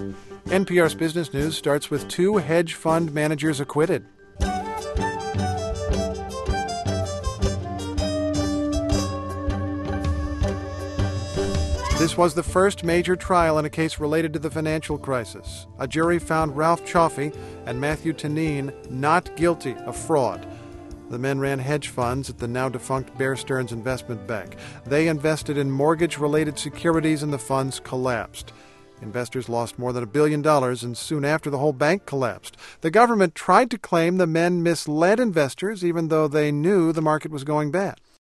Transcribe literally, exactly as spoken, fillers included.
N P R's Business News starts with two hedge fund managers acquitted. This was the first major trial in a case related to the financial crisis. A jury found Ralph Chaffee and Matthew Tanine not guilty of fraud. The men ran hedge funds at the now-defunct Bear Stearns Investment Bank. They invested in mortgage-related securities and the funds collapsed. Investors lost more than a billion dollars, and soon after, the whole bank collapsed. The government tried to claim the men misled investors, even though they knew the market was going bad.